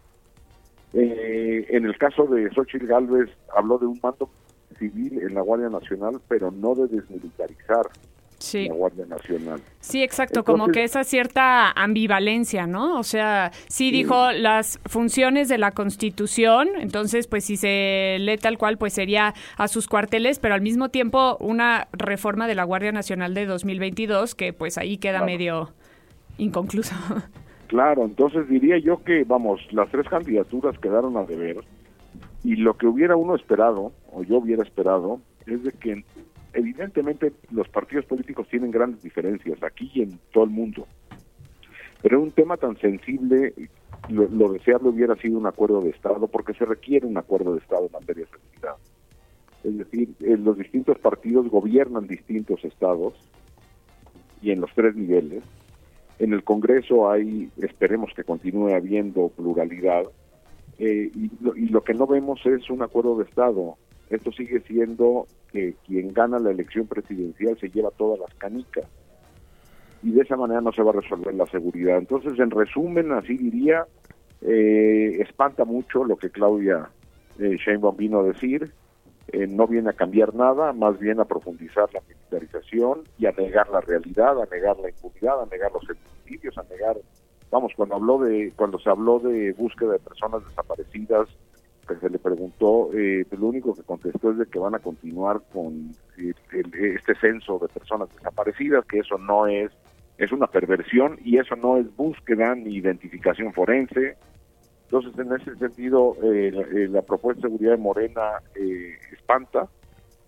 [SPEAKER 1] En el caso de Xóchitl Gálvez, habló de un mando civil en la Guardia Nacional, pero no de desmilitarizar la Guardia Nacional.
[SPEAKER 14] Sí, exacto. Entonces, como que esa cierta ambivalencia, ¿no? O sea, sí dijo las funciones de la Constitución, entonces pues si se lee tal cual, pues sería a sus cuarteles, pero al mismo tiempo una reforma de la Guardia Nacional de 2022 que pues ahí queda medio inconcluso.
[SPEAKER 1] Claro, entonces diría yo que, vamos, las 3 candidaturas quedaron a deber, y lo que hubiera uno esperado, o yo hubiera esperado, es de que evidentemente los partidos políticos tienen grandes diferencias aquí y en todo el mundo, pero en un tema tan sensible, lo deseable hubiera sido un acuerdo de Estado, porque se requiere un acuerdo de Estado en materia de seguridad. Es decir, los distintos partidos gobiernan distintos estados, y en los 3 niveles. En el Congreso esperemos que continúe habiendo pluralidad, y lo que no vemos es un acuerdo de Estado. Esto sigue siendo que quien gana la elección presidencial se lleva todas las canicas, y de esa manera no se va a resolver la seguridad. Entonces, en resumen, así diría, espanta mucho lo que Claudia Sheinbaum vino a decir. No viene a cambiar nada, más bien a profundizar la militarización y a negar la realidad, a negar la impunidad, a negar los feminicidios, a negar, vamos, cuando se habló de búsqueda de personas desaparecidas, que se le preguntó, pues lo único que contestó es de que van a continuar con este censo de personas desaparecidas, que eso no es una perversión, y eso no es búsqueda ni identificación forense. Entonces, en ese sentido, la propuesta de seguridad de Morena espanta,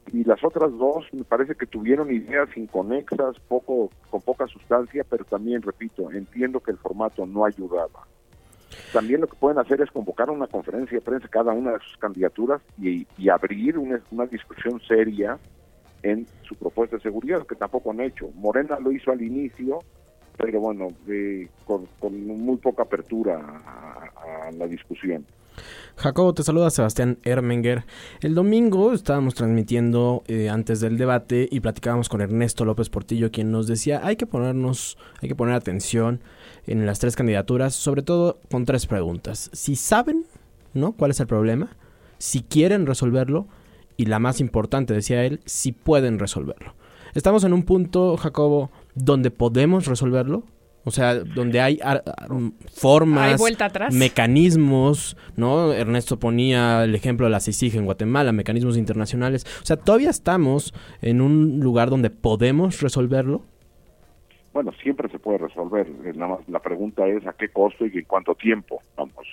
[SPEAKER 1] y las otras dos me parece que tuvieron ideas inconexas, con poca sustancia, pero también, repito, entiendo que el formato no ayudaba. También lo que pueden hacer es convocar una conferencia de prensa cada una de sus candidaturas y abrir una discusión seria en su propuesta de seguridad, que tampoco han hecho. Morena lo hizo al inicio, pero bueno, con muy poca apertura a la discusión.
[SPEAKER 8] Jacobo, te saluda Sebastián Ermenger. El domingo estábamos transmitiendo antes del debate y platicábamos con Ernesto López Portillo, quien nos decía hay que poner atención en las tres candidaturas, sobre todo con tres preguntas. Si saben, ¿no?, cuál es el problema, si quieren resolverlo y la más importante, decía él, si pueden resolverlo. Estamos en un punto, Jacobo, donde podemos resolverlo. O sea, donde hay formas, mecanismos, ¿no? Ernesto ponía el ejemplo de la CICIG en Guatemala, mecanismos internacionales. O sea, ¿todavía estamos en un lugar donde podemos resolverlo?
[SPEAKER 1] Bueno, siempre se puede resolver. Nada más la pregunta es a qué costo y en cuánto tiempo. Vamos.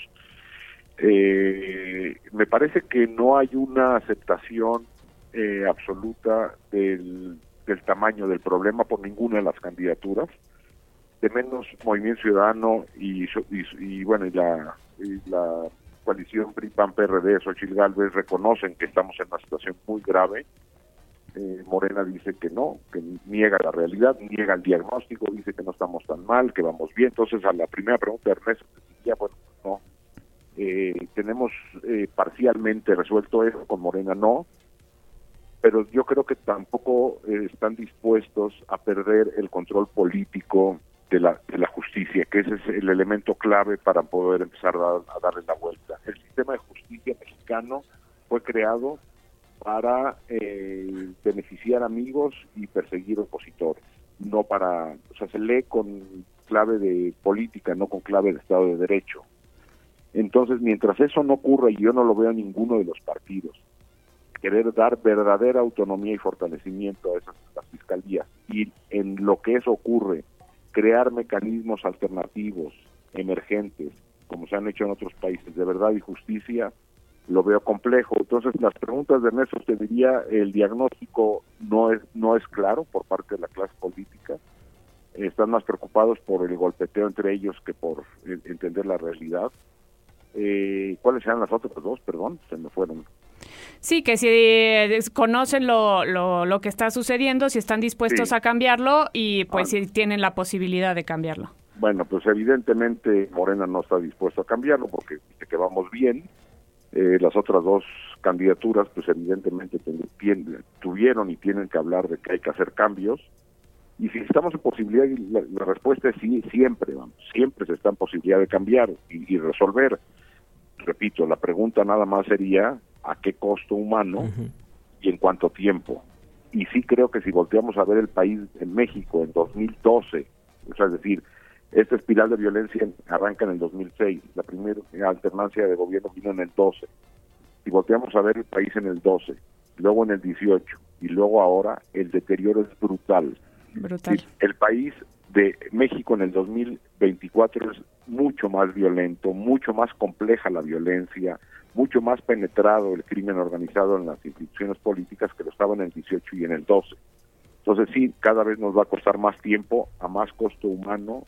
[SPEAKER 1] Me parece que no hay una aceptación absoluta del tamaño del problema por ninguna de las candidaturas. De menos Movimiento Ciudadano y la coalición PRI-PAN-PRD, Xochitl Gálvez, reconocen que estamos en una situación muy grave. Morena dice que no, que niega la realidad, niega el diagnóstico, dice que no estamos tan mal, que vamos bien. Entonces, a la primera pregunta de Ernesto, ya bueno, no. Tenemos parcialmente resuelto eso, con Morena no, pero yo creo que tampoco están dispuestos a perder el control político de la justicia, que ese es el elemento clave para poder empezar a darle la vuelta. El sistema de justicia mexicano fue creado para beneficiar amigos y perseguir opositores, no para, o sea, se lee con clave de política, no con clave de Estado de Derecho. Entonces, mientras eso no ocurra, y yo no lo veo en ninguno de los partidos, querer dar verdadera autonomía y fortalecimiento a las fiscalías, y en lo que eso ocurre, crear mecanismos alternativos, emergentes, como se han hecho en otros países, de verdad y justicia, lo veo complejo. Entonces, las preguntas de Ernesto, te diría, el diagnóstico no es claro por parte de la clase política. Están más preocupados por el golpeteo entre ellos que por entender la realidad. ¿Cuáles serán las otras dos? Perdón, se me fueron.
[SPEAKER 14] Sí, que si conocen lo que está sucediendo, si están dispuestos a cambiarlo y pues si tienen la posibilidad de cambiarlo.
[SPEAKER 1] Bueno, pues evidentemente Morena no está dispuesto a cambiarlo porque dice que vamos bien. Las otras dos candidaturas pues evidentemente tuvieron y tienen que hablar de que hay que hacer cambios. Y si estamos en posibilidad, la respuesta es sí, siempre se está en posibilidad de cambiar y resolver. Repito, la pregunta nada más sería a qué costo humano y en cuánto tiempo. Y sí creo que si volteamos a ver el país en México en 2012, o sea, es decir, esta espiral de violencia arranca en el 2006, la primera alternancia de gobierno vino en el 12. Si volteamos a ver el país en el 12, luego en el 18 y luego ahora, el deterioro es brutal.
[SPEAKER 14] Brutal.
[SPEAKER 1] El país de México en el 2024 es mucho más violento, mucho más compleja la violencia, mucho más penetrado el crimen organizado en las instituciones políticas que lo estaba en el 18 y en el 12. Entonces sí, cada vez nos va a costar más tiempo, a más costo humano,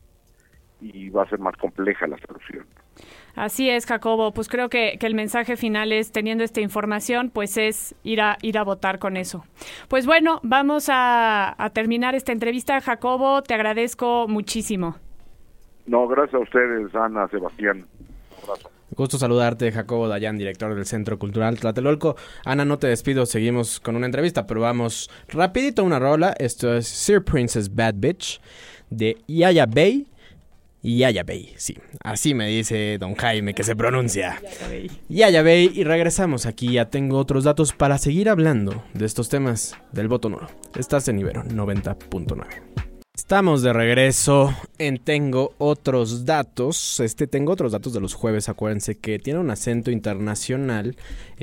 [SPEAKER 1] y va a ser más compleja la solución.
[SPEAKER 14] Así es, Jacobo. Pues creo que el mensaje final es, teniendo esta información, pues es ir a votar con eso. Pues bueno, vamos a terminar esta entrevista. Jacobo, te agradezco muchísimo.
[SPEAKER 1] No, gracias a ustedes, Ana, Sebastián. Un abrazo.
[SPEAKER 8] Gusto saludarte, Jacobo Dayan, director del Centro Cultural Tlatelolco. Ana, no te despido, seguimos con una entrevista, pero vamos rapidito a una rola. Esto es Sir Princess Bad Bitch de Yaya Bay. Yaya Bay, sí, así me dice don Jaime que se pronuncia. Yaya Bay, y regresamos aquí. Ya tengo otros datos para seguir hablando de estos temas del voto nulo. Estás en Ibero 90.9. Estamos de regreso en Tengo Otros Datos. Tengo otros datos de los jueves. Acuérdense que tiene un acento internacional.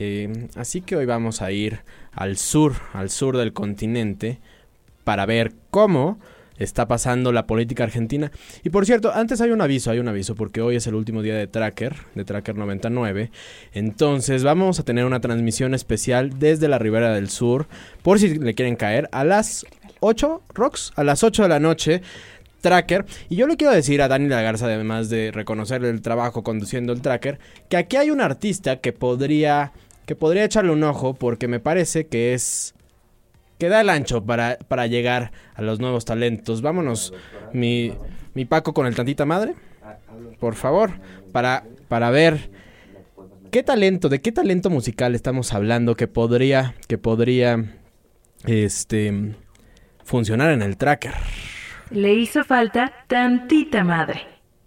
[SPEAKER 8] Así que hoy vamos a ir al sur del continente para ver cómo está pasando la política argentina. Y por cierto, antes hay un aviso, porque hoy es el último día de Tracker 99. Entonces vamos a tener una transmisión especial desde la Ribera del Sur, por si le quieren caer, a las 8, Rox, a las 8 de la noche, Tracker. Y yo le quiero decir a Dani La Garza, además de reconocer el trabajo conduciendo el Tracker, que aquí hay un artista que podría echarle un ojo, porque me parece que da el ancho para llegar a los nuevos talentos. Vámonos, mi Paco, con el tantita madre, por favor, para ver de qué talento musical estamos hablando que podría funcionar en el Tracker.
[SPEAKER 13] Le hizo falta tantita madre.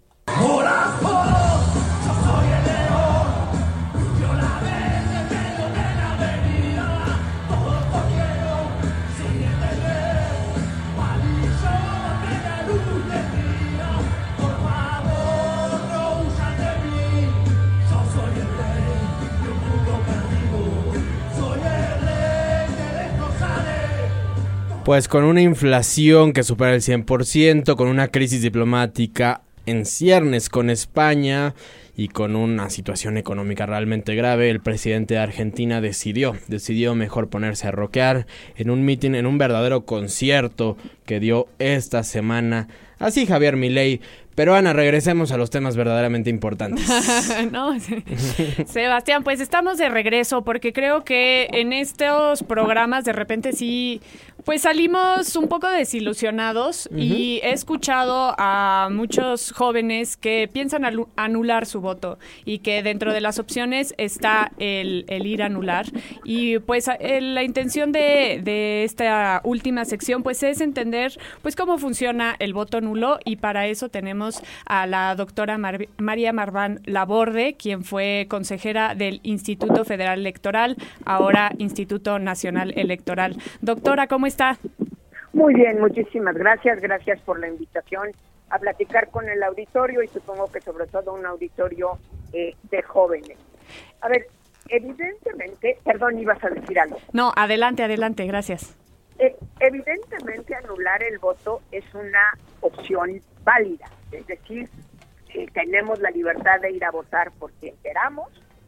[SPEAKER 8] Pues con una inflación que supera el 100%, con una crisis diplomática en ciernes con España y con una situación económica realmente grave, el presidente de Argentina decidió mejor ponerse a rockear en un mitin, en un verdadero concierto que dio esta semana. Así, Javier Milei. Pero Ana, regresemos a los temas verdaderamente importantes.
[SPEAKER 14] No, Sebastián, pues estamos de regreso porque creo que en estos programas de repente sí, pues salimos un poco desilusionados. Y he escuchado a muchos jóvenes que piensan anular su voto y que dentro de las opciones está el ir a anular. Y pues la intención de esta última sección pues es entender pues cómo funciona el voto nulo, y para eso tenemos a la doctora María Marván Laborde, quien fue consejera del Instituto Federal Electoral, ahora Instituto Nacional Electoral. Doctora, ¿cómo está?
[SPEAKER 15] Muy bien, muchísimas gracias. Gracias por la invitación a platicar con el auditorio, y supongo que sobre todo un auditorio de jóvenes. A ver, evidentemente, perdón, ibas a decir algo.
[SPEAKER 14] No, adelante, gracias.
[SPEAKER 15] Evidentemente anular el voto es una opción válida, es decir, tenemos la libertad de ir a votar por quien queramos,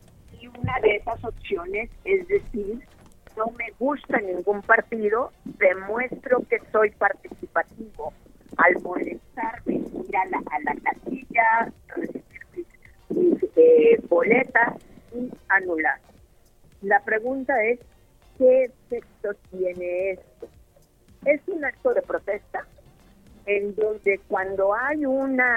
[SPEAKER 15] y una de esas opciones es decir, no me gusta ningún partido, demuestro que soy participativo al molestarme, ir a la casilla, recibir mis boletas y anular. La pregunta es, ¿qué efecto tiene esto? Es un acto de protesta en donde cuando hay una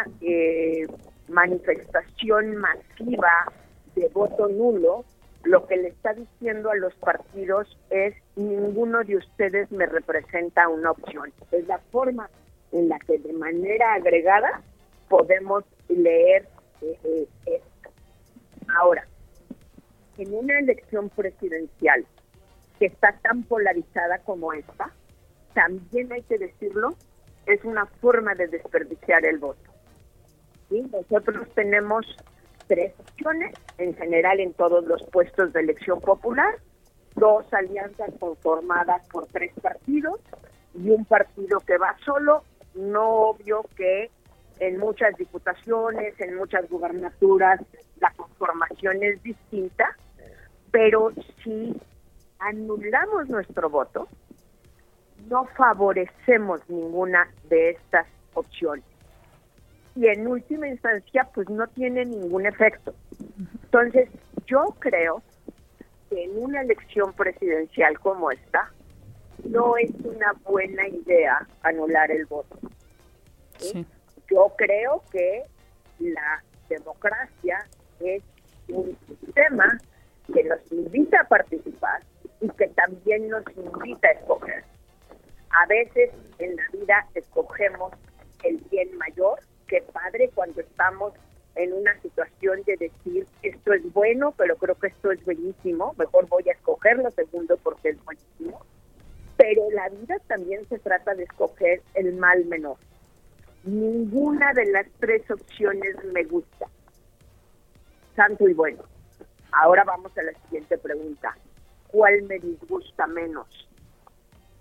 [SPEAKER 15] manifestación masiva de voto nulo, lo que le está diciendo a los partidos es: ninguno de ustedes me representa una opción. Es la forma en la que de manera agregada podemos leer esto. Ahora, en una elección presidencial que está tan polarizada como esta, también hay que decirlo, es una forma de desperdiciar el voto. ¿Sí? Nosotros tenemos 3 opciones, en general en todos los puestos de elección popular, 2 alianzas conformadas por 3 partidos y un partido que va solo. No obvio que en muchas diputaciones, en muchas gubernaturas, la conformación es distinta, pero si anulamos nuestro voto, no favorecemos ninguna de estas opciones. Y en última instancia, pues no tiene ningún efecto. Entonces, yo creo que en una elección presidencial como esta, no es una buena idea anular el voto. ¿Sí? Yo creo que la democracia es un sistema que nos invita a participar y que también nos invita a escoger. A veces en la vida escogemos el bien mayor. Qué padre cuando estamos en una situación de decir, esto es bueno, pero creo que esto es buenísimo, mejor voy a escoger lo segundo porque es buenísimo. Pero la vida también se trata de escoger el mal menor. Ninguna de las 3 opciones me gusta. Santo y bueno. Ahora vamos a la siguiente pregunta. ¿Cuál me disgusta menos?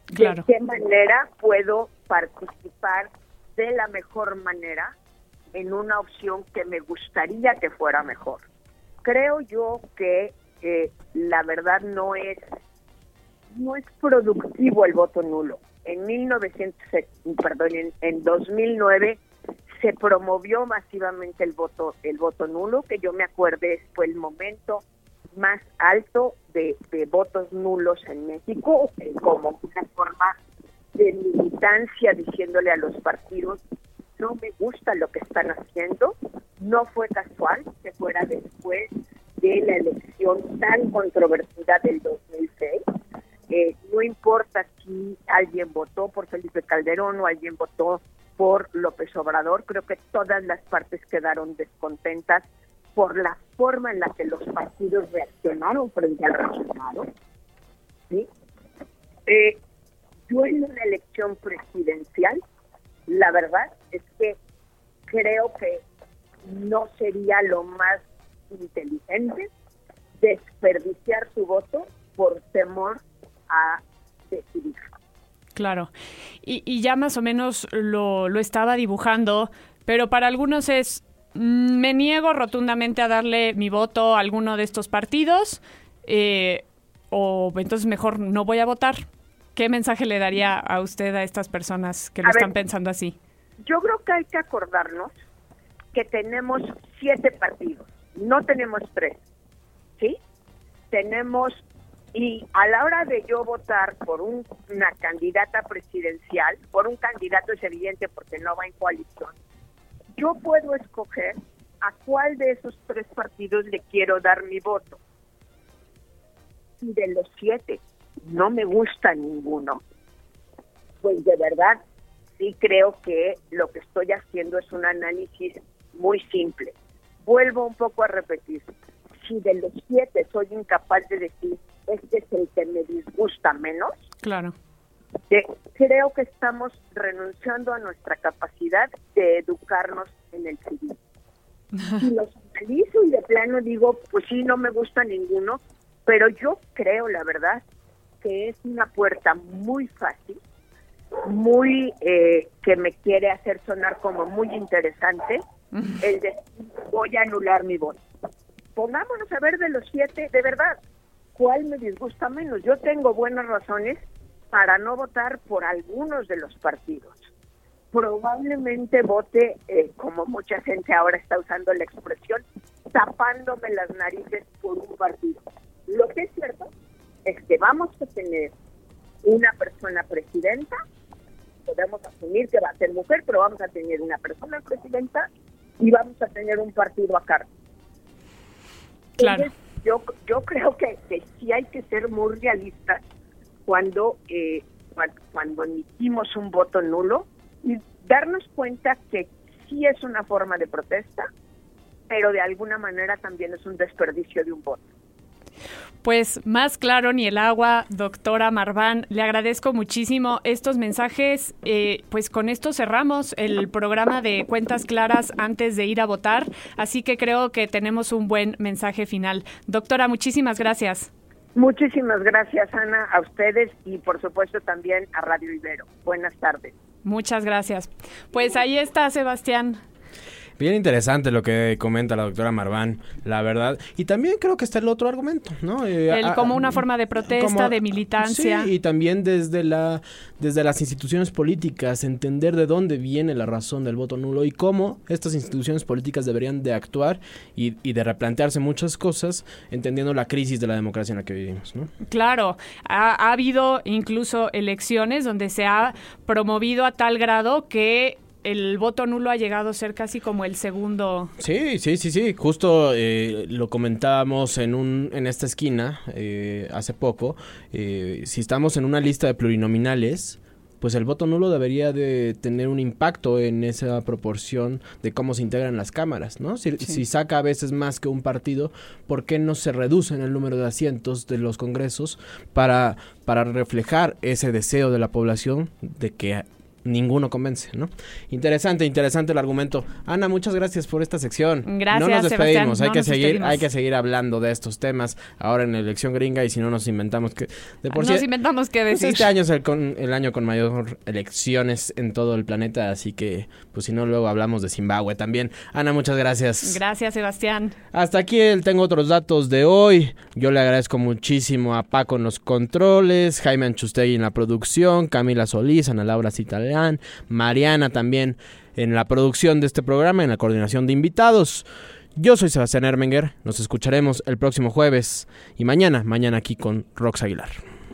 [SPEAKER 14] Claro.
[SPEAKER 15] ¿De qué manera puedo participar de la mejor manera en una opción que me gustaría que fuera mejor? Creo yo que la verdad no es productivo el voto nulo. En 2009 se promovió masivamente el voto nulo, que yo me acuerde fue el momento más alto de votos nulos en México, como una forma de militancia diciéndole a los partidos: no me gusta lo que están haciendo. No fue casual que fuera después de la elección tan controvertida del 2006. No importa si alguien votó por Felipe Calderón o alguien votó por López Obrador, creo que todas las partes quedaron descontentas por la forma en la que los partidos reaccionaron frente al resultado. ¿Sí? Yo en una elección presidencial, la verdad es que creo que no sería lo más inteligente desperdiciar su voto por temor a decidir.
[SPEAKER 14] Claro, y ya más o menos lo estaba dibujando, pero para algunos es: me niego rotundamente a darle mi voto a alguno de estos partidos, o entonces mejor no voy a votar. ¿Qué mensaje le daría a usted a estas personas que lo están pensando así?
[SPEAKER 15] Yo creo que hay que acordarnos que tenemos 7 partidos, no tenemos 3, ¿sí? Tenemos, y a la hora de yo votar por una candidata presidencial, por un candidato es evidente porque no va en coalición, yo puedo escoger a cuál de esos 3 partidos le quiero dar mi voto. Si de los 7 no me gusta ninguno, pues de verdad sí creo que lo que estoy haciendo es un análisis muy simple. Vuelvo un poco a repetir: si de los 7 soy incapaz de decir este es el que me disgusta menos,
[SPEAKER 14] claro,
[SPEAKER 15] creo que estamos renunciando a nuestra capacidad de educarnos en el civil. Si los analizo y de plano digo, pues sí, no me gusta ninguno, pero yo creo, la verdad, que es una puerta muy fácil, muy que me quiere hacer sonar como muy interesante, el de voy a anular mi voto. Pongámonos a ver de los 7, de verdad, ¿cuál me disgusta menos? Yo tengo buenas razones para no votar por algunos de los partidos. Probablemente vote, como mucha gente ahora está usando la expresión, tapándome las narices por un partido. Lo que es cierto es que vamos a tener una persona presidenta, podemos asumir que va a ser mujer, pero vamos a tener una persona presidenta y vamos a tener un partido a cargo.
[SPEAKER 14] Claro.
[SPEAKER 15] Entonces, yo creo que sí hay que ser muy realistas cuando emitimos un voto nulo y darnos cuenta que sí es una forma de protesta, pero de alguna manera también es un desperdicio de un voto.
[SPEAKER 14] Pues más claro ni el agua, doctora Marván. Le agradezco muchísimo estos mensajes. Pues con esto cerramos el programa de Cuentas Claras antes de ir a votar. Así que creo que tenemos un buen mensaje final. Doctora, muchísimas gracias.
[SPEAKER 15] Muchísimas gracias, Ana, a ustedes y por supuesto también a Radio Ibero. Buenas tardes.
[SPEAKER 14] Muchas gracias. Pues ahí está, Sebastián.
[SPEAKER 8] Bien interesante lo que comenta la doctora Marván, la verdad. Y también creo que está el otro argumento, ¿no?
[SPEAKER 14] Como una forma de protesta, de militancia.
[SPEAKER 8] Sí, y también desde las instituciones políticas, entender de dónde viene la razón del voto nulo y cómo estas instituciones políticas deberían de actuar y de replantearse muchas cosas, entendiendo la crisis de la democracia en la que vivimos, ¿no?
[SPEAKER 14] Claro, ha habido incluso elecciones donde se ha promovido a tal grado que el voto nulo ha llegado a ser casi como el segundo.
[SPEAKER 8] Sí. Justo lo comentábamos en esta esquina hace poco. Si estamos en una lista de plurinominales, pues el voto nulo debería de tener un impacto en esa proporción de cómo se integran las cámaras, ¿no? Si saca a veces más que un partido, ¿por qué no se reducen el número de asientos de los congresos para reflejar ese deseo de la población de que ninguno convence, ¿no? Interesante el argumento. Ana, muchas gracias por esta sección.
[SPEAKER 14] Gracias,
[SPEAKER 8] no nos despedimos,
[SPEAKER 14] Sebastián,
[SPEAKER 8] hay que seguir hablando de estos temas ahora en la elección gringa, y si no nos inventamos que
[SPEAKER 14] inventamos qué decir.
[SPEAKER 8] Pues este año es el año con mayor elecciones en todo el planeta, así que pues si no luego hablamos de Zimbabue también. Ana, muchas gracias.
[SPEAKER 14] Gracias, Sebastián.
[SPEAKER 8] Hasta aquí tengo otros datos de hoy. Yo le agradezco muchísimo a Paco en los controles, Jaime Anchustegui en la producción, Camila Solís, Ana Laura Citalán, Mariana también en la producción de este programa, en la coordinación de invitados. Yo soy Sebastián Ermenger, nos escucharemos el próximo jueves y mañana aquí con Rox Aguilar.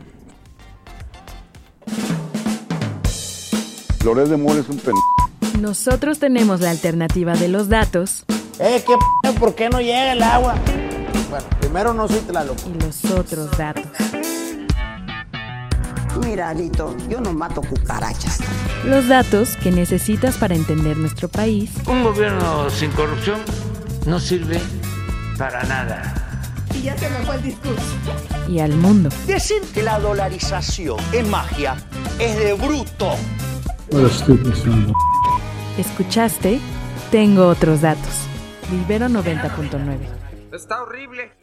[SPEAKER 1] Loret de Mola es un
[SPEAKER 13] Nosotros tenemos la alternativa de los datos.
[SPEAKER 3] ¿Por qué no llega el agua? Bueno, primero no soy Tlaloc.
[SPEAKER 13] Y los otros datos.
[SPEAKER 4] Mira, Alito, yo no mato cucarachas.
[SPEAKER 13] Los datos que necesitas para entender nuestro país.
[SPEAKER 5] Un gobierno sin corrupción no sirve para nada.
[SPEAKER 4] Y ya se me fue el discurso.
[SPEAKER 13] Y al mundo.
[SPEAKER 6] Decir que la dolarización es magia es de bruto.
[SPEAKER 7] What a stupid son of a...
[SPEAKER 13] ¿Escuchaste? Tengo otros datos. Ibero 90.9.
[SPEAKER 16] Está horrible.